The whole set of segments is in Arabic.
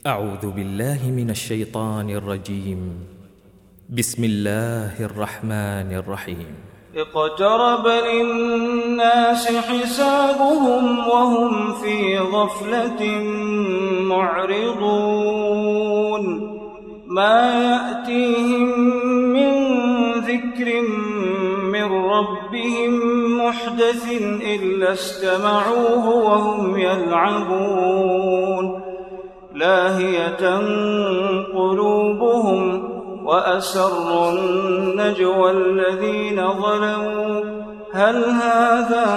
أعوذ بالله من الشيطان الرجيم. بسم الله الرحمن الرحيم. اقترب للناس حسابهم وهم في غفلة معرضون ما يأتيهم من ذكر من ربهم محدث إلا استمعوه وهم يلعبون لاهية قلوبهم وأسروا النجوى الذين ظلموا هل هذا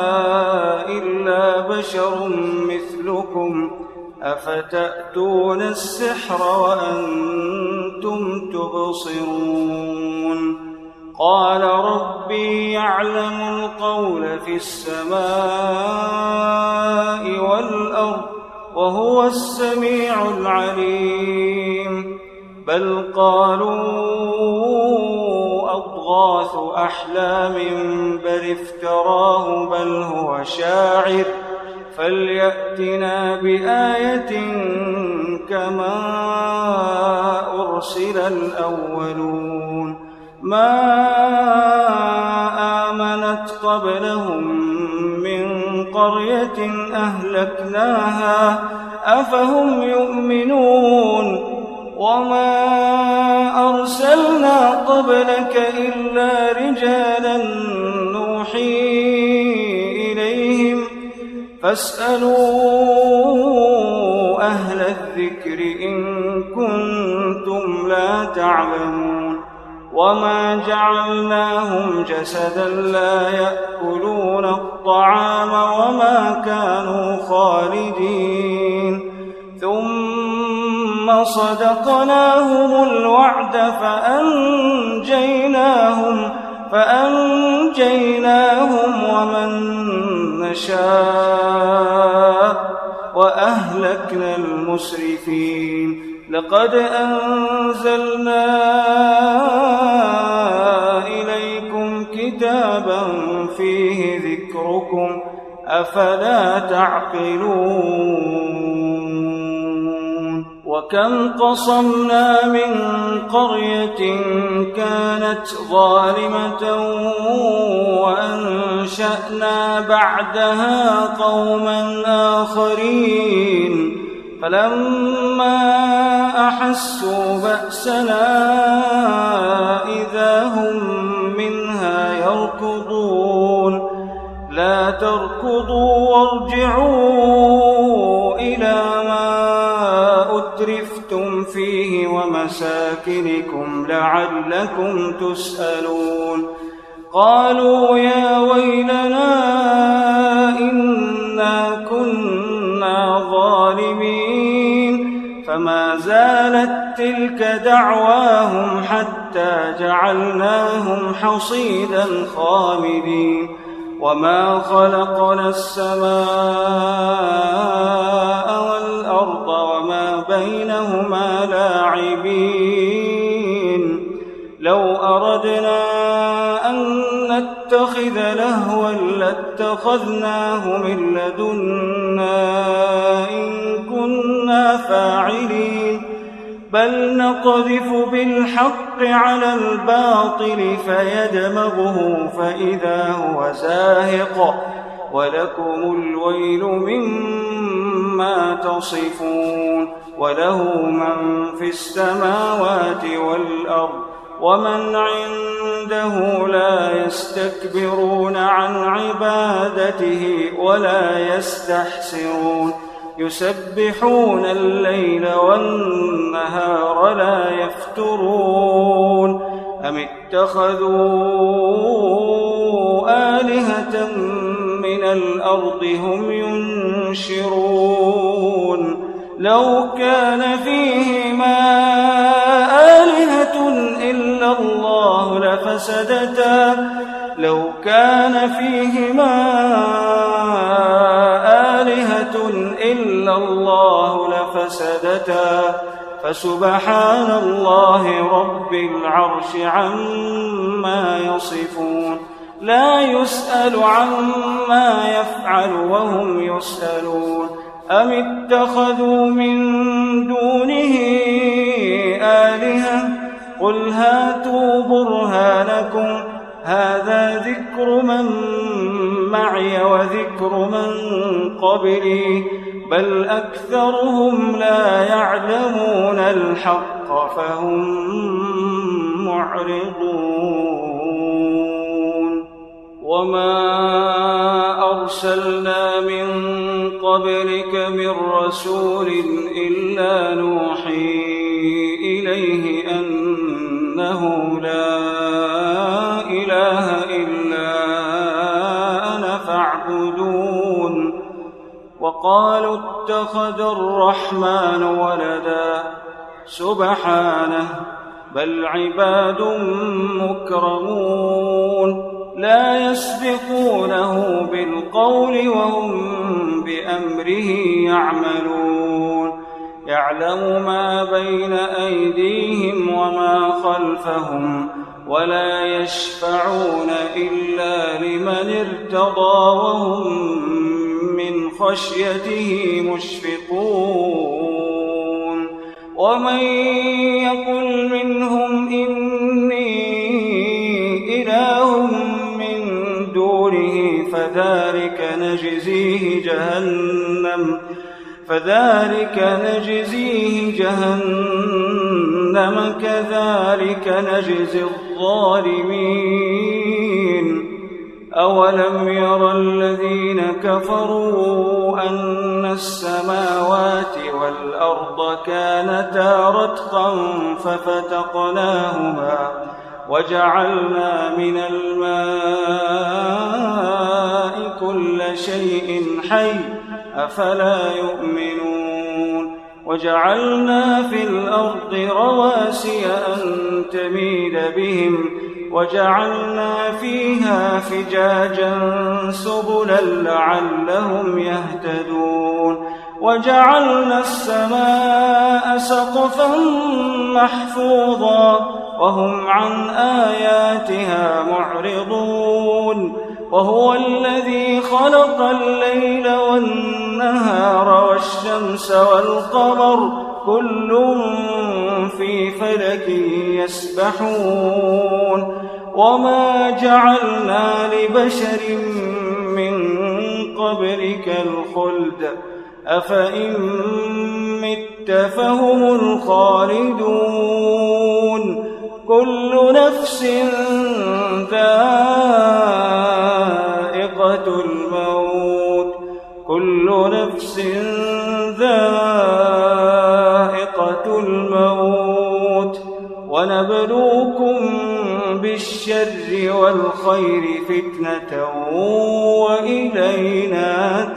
إلا بشر مثلكم أفتأتون السحر وأنتم تبصرون قال ربي يعلم القول في السماء والأرض وهو السميع العليم بل قالوا أضغاث أحلام بل افتراه بل هو شاعر فليأتنا بآية كما أرسل الأولون ما آمنت قبلهم من قرية أهلكناها أفهم يؤمنون وما أرسلنا قبلك إلا رجالا نوحي إليهم فاسألوا أهل الذكر إن كنتم لا تعلمون وما جعلناهم جسدا لا يأكلون الطعام وما كانوا خالدين ثم صدقناهم الوعد فأنجيناهم ومن نشاء وأهلكنا المسرفين لقد أنزلنا إليكم كتابا فيه ذكركم أفلا تعقلون وكم قصمنا من قرية كانت ظالمة وأنشأنا بعدها قوما آخرين فلما أحسوا بأسنا إذا هم منها يركضون لا تركضوا وارجعوا إلى ما أترفتم فيه ومساكنكم لعلكم تسألون قالوا يا ويلنا إنا كنا ظالمين فما زالت تلك دعواهم حتى جعلناهم حصيدا خامدين وما خلقنا السماء والأرض وما بينهما لاعبين لو أردنا أن نتخذ لهوا لاتخذناه من لدنا إن كنا فاعلين بل نقذف بالحق على الباطل فيدمغه فإذا هو زاهق ولكم الويل مما تصفون وله من في السماوات والأرض ومن عنده لا يستكبرون عن عبادته ولا يستحسرون يسبحون الليل والنهار لا يفترون أم اتخذوا آلهة من الأرض هم ينشرون لو كان فيهما آلهة إلا الله لفسدتا لو كان فيهما آلهة إلا الله لفسدتا فسبحان الله رب العرش عما يصفون لا يسأل عما يفعل وهم يسألون أم اتخذوا من دون قل هاتوا برهانكم هذا ذكر من معي وذكر من قبلي بل أكثرهم لا يعلمون الحق فهم معرضون. وما أرسلنا من قبلك من رسول إلا نوحي إليه أنه لا إله إلا أنا فاعبدون. وقالوا اتخذ الرحمن ولدا سبحانه بل عباد مكرمون لا يسبقونه بالقول وهم بأمره يعملون. يعلم ما بين أيديهم وما خلفهم ولا يشفعون إلا لمن ارتضى وهم من خشيته مشفقون. ومن يقل منهم إني إله من دونه فذلك نجزيه جهنم كذلك نجزي الظالمين. أولم ير الذين كفروا أن السماوات والأرض كانتا رتقا ففتقناهما وجعلنا من الماء كل شيء حي أفلا يؤمنون. وجعلنا في الأرض رواسي أن تميد بهم وجعلنا فيها فجاجا سبلا لعلهم يهتدون. وجعلنا السماء سقفا محفوظا وهم عن آياتها معرضون. وهو الذي خلق الليل والنهار والشمس والقمر كل في فلك يسبحون. وما جعلنا لبشر من قبلك الخلد أفإن مت فهم الخالدون. كل نفس ذائقة الموت ونبلوكم بالشر والخير فتنة وإلينا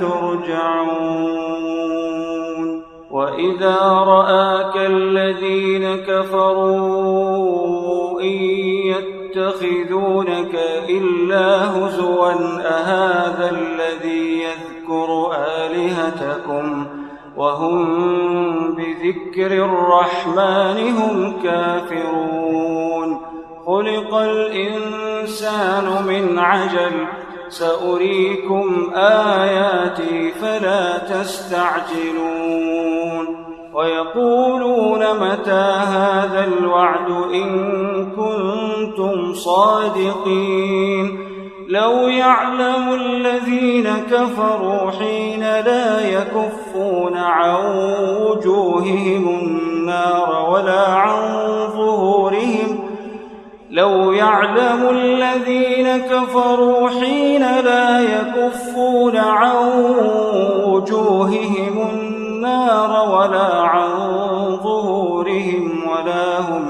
ترجعون. وإذا رآك الذين كفروا إن يتخذونك إلا هزوا أهذا الذي يذكر آلهتكم وهم بذكر الرحمن هم كافرون. خلق الإنسان من عجل سأريكم آياتي فلا تستعجلون. ويقولون متى هذا الوعد إن كنتم صادقين. لو يعلم الذين كفروا حين لا يكفون عن وجوههم النار ولا عن ظهورهم لو يعلم الذين كفروا حين لا يكفون عن وجوههم النار ولا عن ظهورهم ولا هم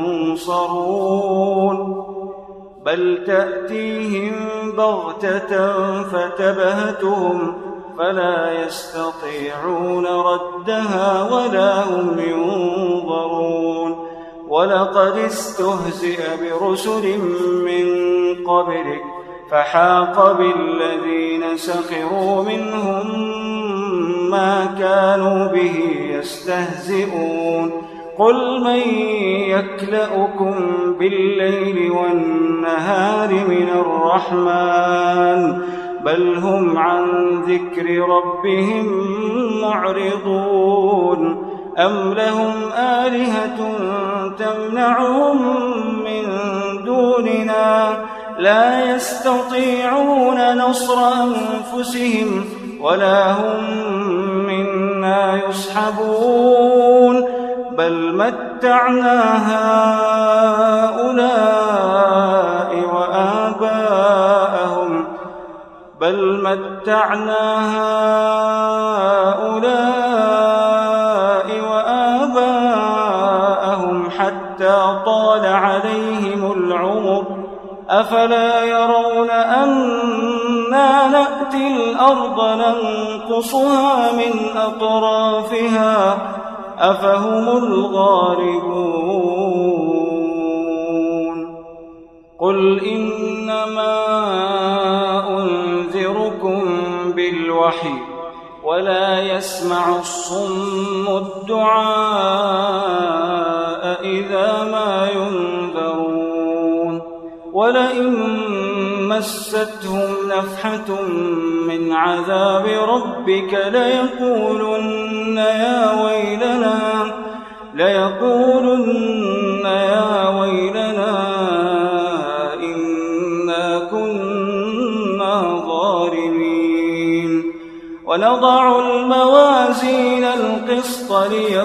ينصرون بل تأتيهم بغتة فتبهتهم فلا يستطيعون ردها ولا هم ينظرون. ولقد استهزئ برسل من قبلك فحاق بالذين سخروا منهم ما كانوا به يستهزئون. قل من يكلؤكم بالليل والنهار من الرحمن بل هم عن ذكر ربهم معرضون. أم لهم آلهة تمنعهم من دوننا لا يستطيعون نصر أنفسهم ولا هم منا يصحبون بل متعنا هؤلاء وآباءهم حتى طال عليهم العمر أفلا يرون أنا نأتي الأرض ننقصها من أطرافها أفهم الغالبون قل إنما أنذركم بالوحي ولا يسمع الصم الدعاء إذا ما ينذرون ولئن مستهم نفحة من عذاب ربك ليقولن يا ويلنا إنا كنا ظالمين ونضع الموازين القسط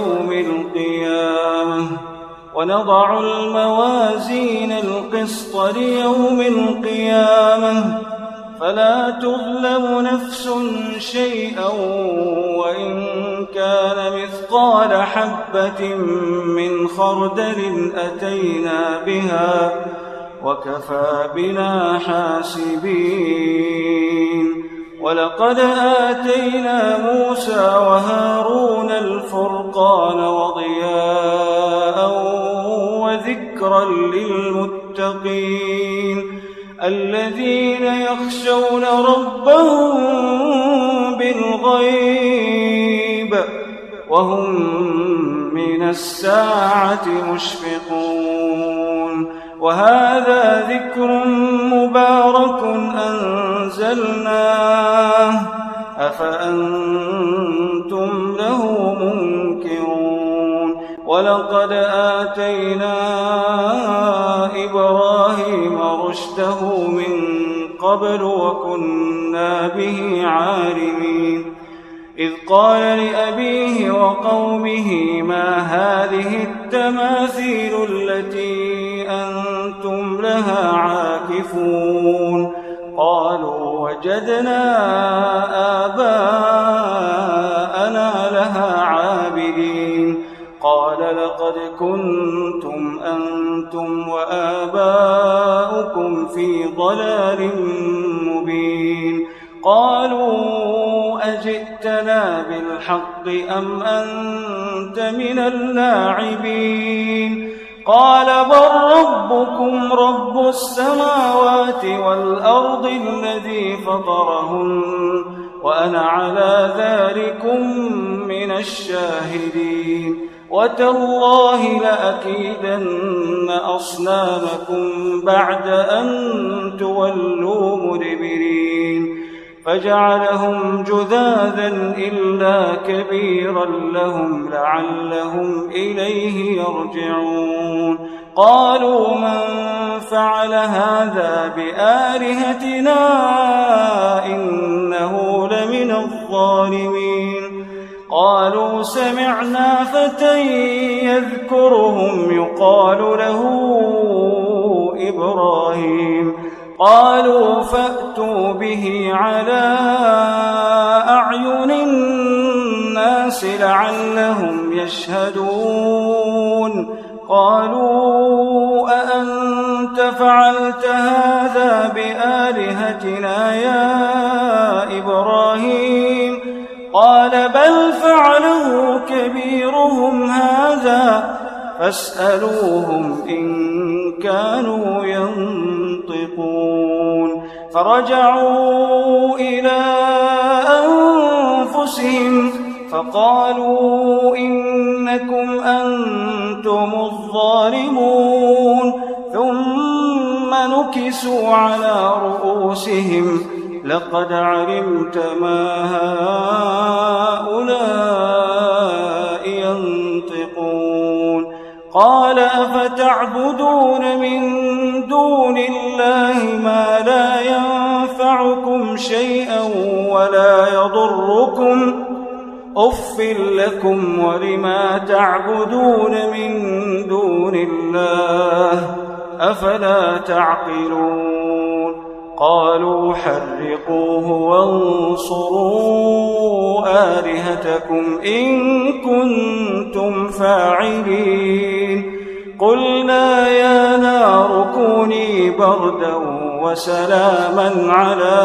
ليوم القيامة فلا تظلم نفس شيئا وإن كان مثقال حبة من خردل أتينا بها وكفى بنا حاسبين ولقد آتينا موسى وهارون الفرقان وضياء وذكرا للمتقين الذين يخشون ربهم بالغيب وهم من الساعة مشفقون وهذا ذكر مبارك أنزلناه أفأنتم له منكرون ولقد آتينا إبراهيم رشده من قبل وكنا به عالمين إذ قال لأبيه وقومه ما هذه التماثيل التي أنتم لها عاكفون قالوا وجدنا آباءنا لها عابدين قال لقد كنتم أنتم وآباؤكم في ضلال مبين قالوا أجئتنا بالحق أم أنت من اللاعبين قال بل ربكم رب السماوات والأرض الذي فطرهن وأنا على ذلكم من الشاهدين وتالله لأكيدن أصنامكم بعد أن تولوا مدبرين فجعلهم جذاذا إلا كبيرا لهم لعلهم إليه يرجعون قالوا من فعل هذا بآلهتنا إنه لمن الظالمين قالوا سمعنا فتى يذكرهم يقال له إبراهيم قالوا فأتوا به على أعين الناس لعلهم يشهدون قالوا أأنت فعلت هذا بآلهتنا يا إبراهيم قال بل فعله كبيرهم هذا فاسألوهم إن كانوا ينطقون فرجعوا إلى أنفسهم فقالوا إنكم أنتم الظالمون ثم نكسوا على رؤوسهم لقد علمت ما هؤلاء ينطقون يهلكون قال أفتعبدون من دون الله ما لا ينفعكم شيئا ولا يضركم أف لكم ولما تعبدون من دون الله أفلا تعقلون قالوا حرقوه وانصروا آلهتكم إن كنتم فاعلين قلنا يا نار كوني بردا وسلاما على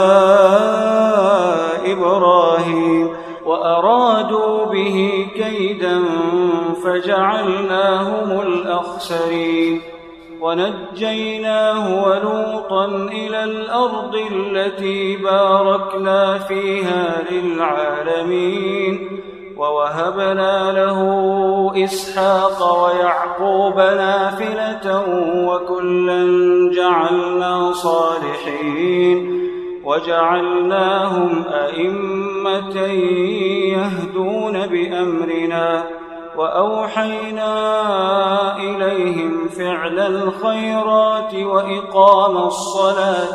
إبراهيم وأرادوا به كيدا فجعلناهم الأخسرين ونجيناه ولوطا إلى الأرض التي باركنا فيها للعالمين ووهبنا له إسحاق ويعقوب نافلة وكلا جعلنا صالحين وجعلناهم أئمة يهدون بأمرنا وأوحينا إليهم فعل الخيرات وإقام الصلاة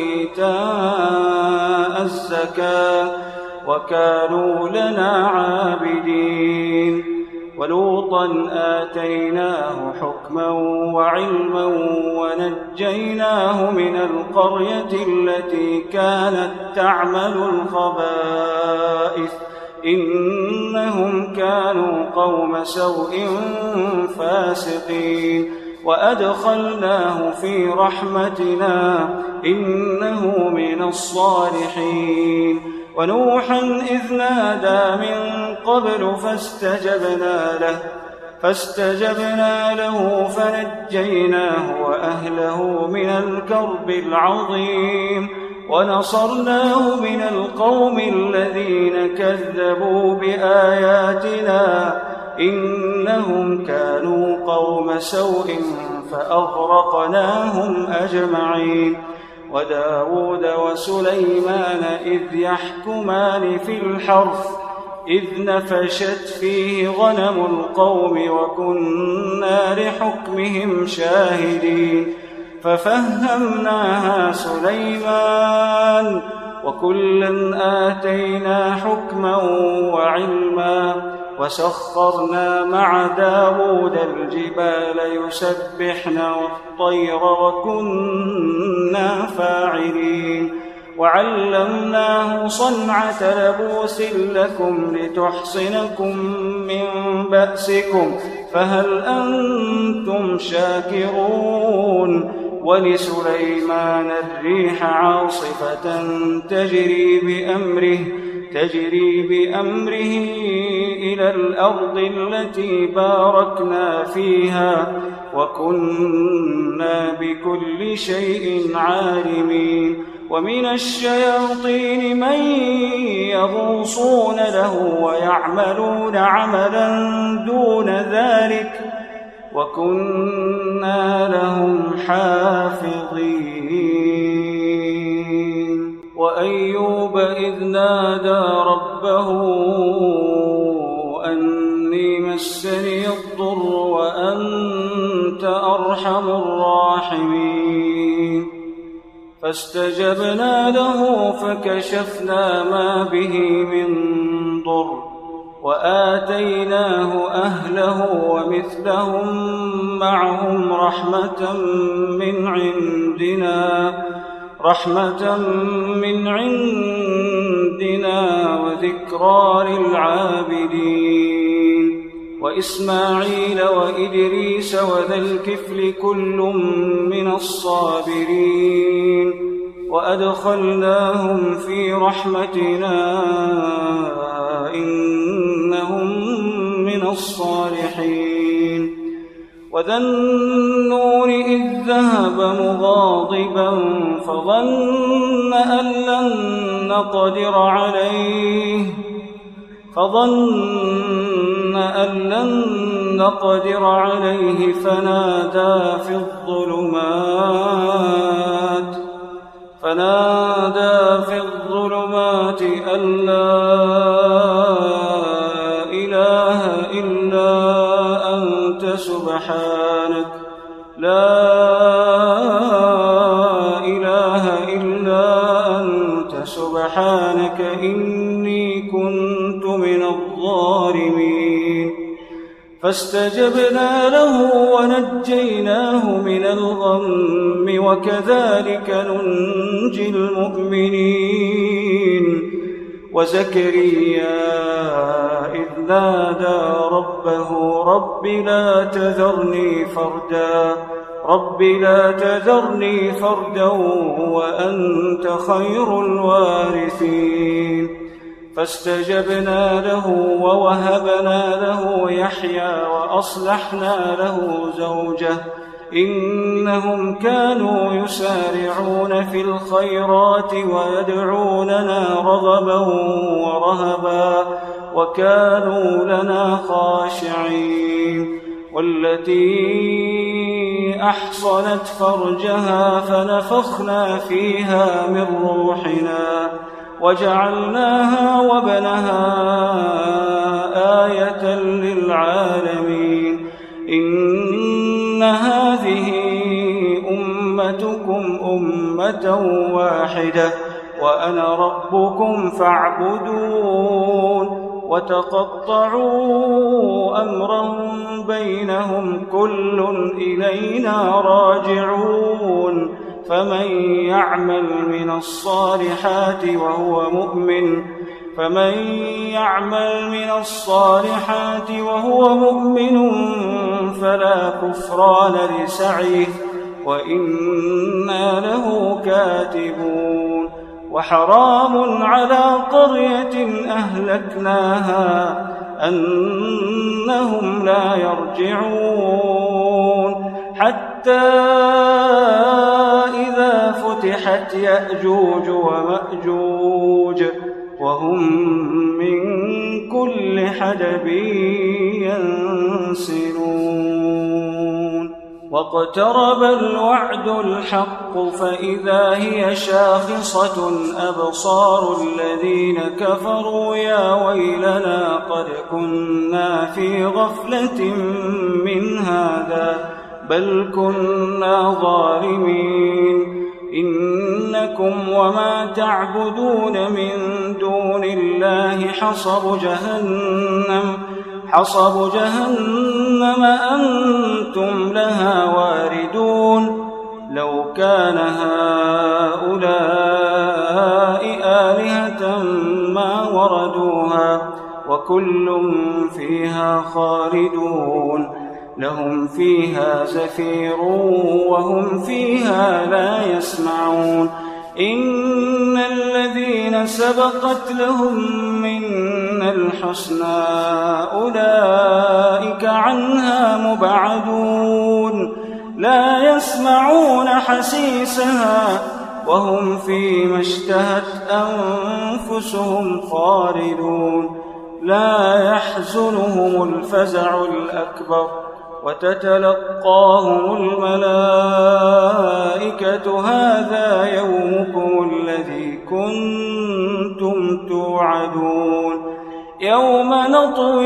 وإيتاء الزكاة وكانوا لنا عابدين ولوطا آتيناه حكما وعلما ونجيناه من القرية التي كانت تعمل الخبائث إنهم كانوا قوم سوء فاسقين وأدخلناه في رحمتنا إنه من الصالحين ونوحا إذ نادى من قبل فاستجبنا له فنجيناه وأهله من الكرب العظيم ونصرناه من القوم الذين كذبوا بآياتنا إنهم كانوا قوم سوء فأغرقناهم أجمعين وداود وسليمان إذ يحكمان في الحرث إذ نفشت فيه غنم القوم وكنا لحكمهم شاهدين ففهمناها سليمان وكلا آتينا حكما وعلما وسخرنا مع داود الجبال يسبحن والطير وكنا فاعلين وعلمناه صنعة لبوس لكم لتحصنكم من بأسكم فهل أنتم شاكرون ولسليمان الريح عاصفة تجري بأمره إلى الأرض التي باركنا فيها وكنا بكل شيء عالمين ومن الشياطين من يغوصون له ويعملون عملا دون ذلك وكنا لهم حافظين وأيوب إذ نادى ربه أني مسني الضر وأنت أرحم الراحمين فاستجبنا له فكشفنا ما به من ضر وآتيناه أهله ومثلهم معهم رحمة من عندنا وذكرى للعابدين وإسماعيل وإدريس وذا الكفل كل من الصابرين وأدخلناهم في رحمتنا إنهم من الصالحين وذا النور إذ ذهب مغاضبا فظن أن لن نقدر عليه فنادى في الظلمات أن لا إله إلا أنت سبحانك لا إله إلا أنت سبحانك إني كنت من الظالمين فاستجبنا له ونجيناه من الغم وكذلك ننجي المؤمنين وزكريا إذ نادى ربه رب لا تذرني فردا وأنت خير الوارثين فاستجبنا له ووهبنا له يحيى وأصلحنا له زوجه إنهم كانوا يسارعون في الخيرات ويدعوننا رغبا ورهبا وكانوا لنا خاشعين والتي أحصنت فرجها فنفخنا فيها من روحنا وجعلناها وابنها آية للعالمين إن هذه أمتكم أمة واحدة وأنا ربكم فاعبدون وتقطعوا أمرهم بينهم كل إلينا راجعون فمن يعمل من الصالحات وهو مؤمن فلا كفران لسعيه وإنا له كاتبون وحرام على قرية أهلكناها أنهم لا يرجعون حتى إذا فتحت يأجوج ومأجوج وهم من كل حدب ينسلون واقترب الوعد الحق فإذا هي شاخصة أبصار الذين كفروا يا ويلنا قد كنا في غفلة من هذا بل كنا ظالمين إنكم وما تعبدون من دون الله حصب جهنم أنتم لها واردون لو كان هؤلاء آلهة ما وردوها وكل فيها خالدون لهم فيها زفير وهم فيها لا يسمعون إن الذين سبقت لهم منا الحسنى أولئك عنها مبعدون لا يسمعون حسيسها وهم فيما اشتهت أنفسهم خالدون لا يحزنهم الفزع الأكبر وتتلقاهم الملائكة هذا يومكم الذي كنتم توعدون يوم نطوي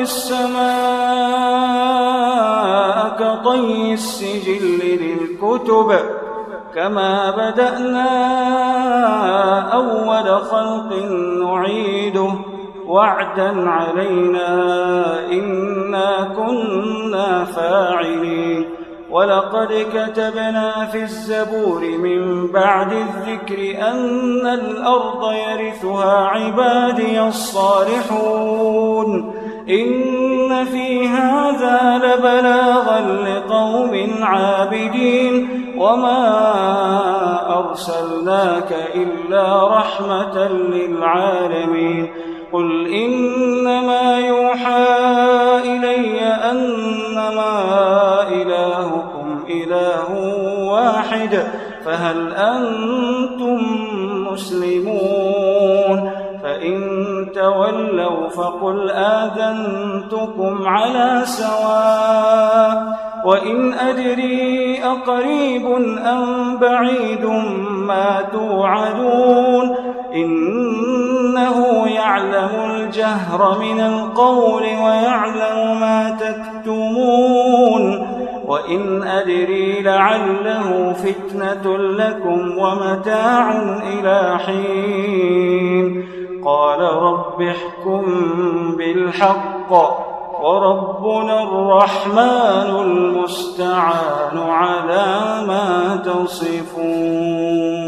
السماء كطي السجل للكتب كما بدأنا أول خلق نعيده وعدا علينا إنا كنا فاعلين ولقد كتبنا في الزبور من بعد الذكر أن الأرض يرثها عبادي الصالحون إن في هذا لبلاغا لقوم عابدين وما أرسلناك إلا رحمة للعالمين قل إنما يوحى إلي أنما إلهكم إله واحد فهل أنتم مسلمون فإن تولوا فقل آذنتكم على سواء وإن أدري أقريب أم بعيد ما توعدون إنه يعلم الجهر من القول ويعلم ما تكتمون وإن أدري لعله فتنة لكم ومتاع إلى حين قال رب احكم بالحق وربنا الرحمن المستعان على ما تصفون